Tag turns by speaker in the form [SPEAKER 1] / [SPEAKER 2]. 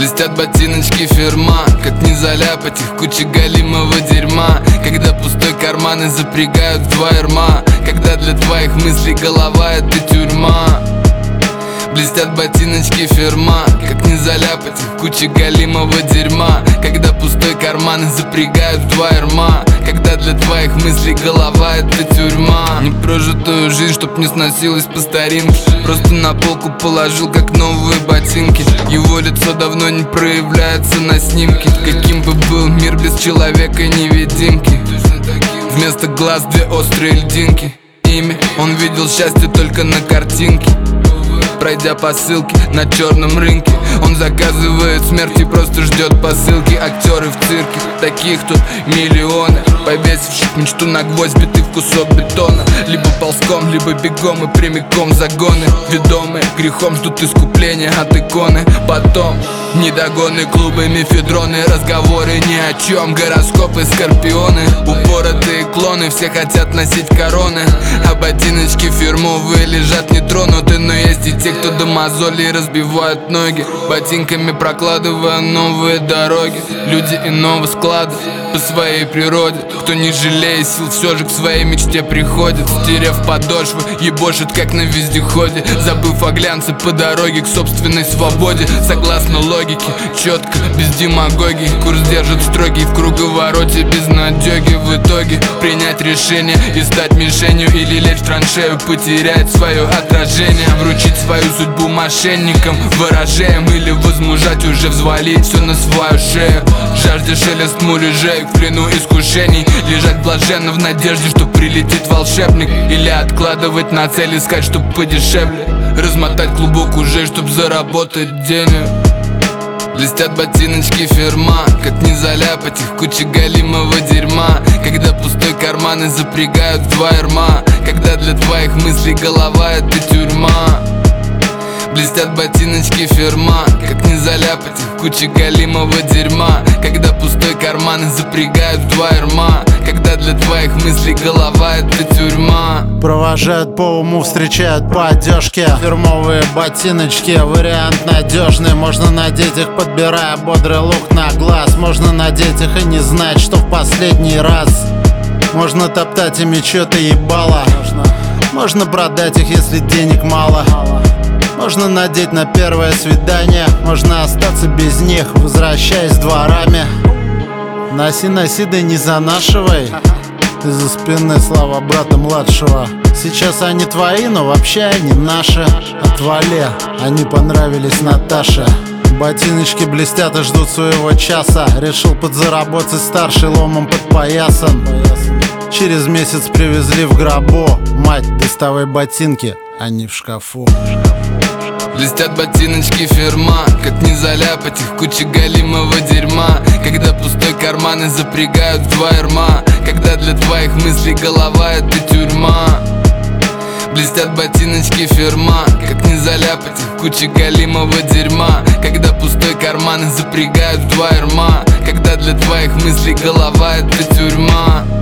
[SPEAKER 1] Блестят ботиночки фирма, как не заляпать их кучей галимого дерьма. Когда пустой карман и запрягают в два ярма, когда для твоих мыслей голова — это тюрьма. Блестят ботиночки фирма, как не заляпать их кучей галимого дерьма. Когда пустой карман и запрягают в два ярма, когда для твоих мыслей голова — это тюрьма. Не прожитую жизнь, чтоб не сносилась по старинке, просто на полку положил, как новые ботинки. Его лицо давно не проявляется на снимке. Каким бы был мир без человека-невидимки? Вместо глаз две острые льдинки. Ими он видел счастье только на картинке. Пройдя по ссылке на черном рынке, он заказывает смерть и просто ждет посылки. Актеры в цирке, таких тут миллионы, повесивших мечту на гвоздь, битый в кусок бетона. Либо ползком, либо бегом и прямиком в загоны. Ведомые грехом ждут искупления от иконы. Потом недогоны, клубы, мефедроны, разговоры ни о чем, гороскопы, скорпионы. Упоротые клоны, все хотят носить короны, а ботиночки фирмовые лежат нетронуты. Но есть и те, кто до мозолей разбивают ноги, ботинками прокладывая новые дороги. Люди иного склада по своей природе, кто не жалея сил все же к своей мечте приходит. Стерев подошвы, ебошит как на вездеходе, забыв о глянце по дороге к собственной свободе. Согласно логике, четко, без демагогии, курс держит строгий в круговороте безнадеги. В итоге принять решение и стать мишенью, или лечь в траншею, потерять свое отражение, вручить свою судьбу мошенникам, ворожеям, или возмужать, уже взвалить все на свою шею. Жажде шелест муляжей, в плену искушений, лежать блаженно в надежде, что прилетит волшебник, или откладывать на цель, искать, чтоб подешевле, размотать клубок уже, чтоб заработать денег. Блестят ботиночки фирма, как не заляпать их кучей галимого дерьма. Когда пустой карман и запрягают в два ярма, когда для твоих мыслей голова — это тюрьма. Блестят ботиночки фирма, как не заляпать их кучей галимого дерьма. Когда пустой карман и запрягают в два ярма, когда для твоих мыслей голова — это тюрьма.
[SPEAKER 2] Провожают по уму, встречают по одежке. Фирмовые ботиночки, вариант надежный. Можно надеть их, подбирая бодрый лук на глаз. Можно надеть их и не знать, что в последний раз. Можно топтать ими чё-то ебало. Можно продать их, если денег мало. Можно надеть на первое свидание, можно остаться без них, возвращаясь дворами. Носи, носи, да не занашивай. Из-за спины слова брата младшего. Сейчас они твои, но вообще они наши. Отвали, они понравились Наташе. Ботиночки блестят и ждут своего часа. Решил подзаработать старший ломом под поясом. Через месяц привезли в гробу. Мать, доставай ботинки, они в шкафу.
[SPEAKER 1] Блестят ботиночки фирма, как не заляпать их кучей галимого дерьма. Когда пустой карман и запрягают в два ярма, когда для твоих мыслей голова — это тюрьма. Блестят ботиночки фирма, как не заляпать их кучей галимого дерьма. Когда пустой карман и запрягают в два ярма, когда для твоих мыслей голова — это тюрьма.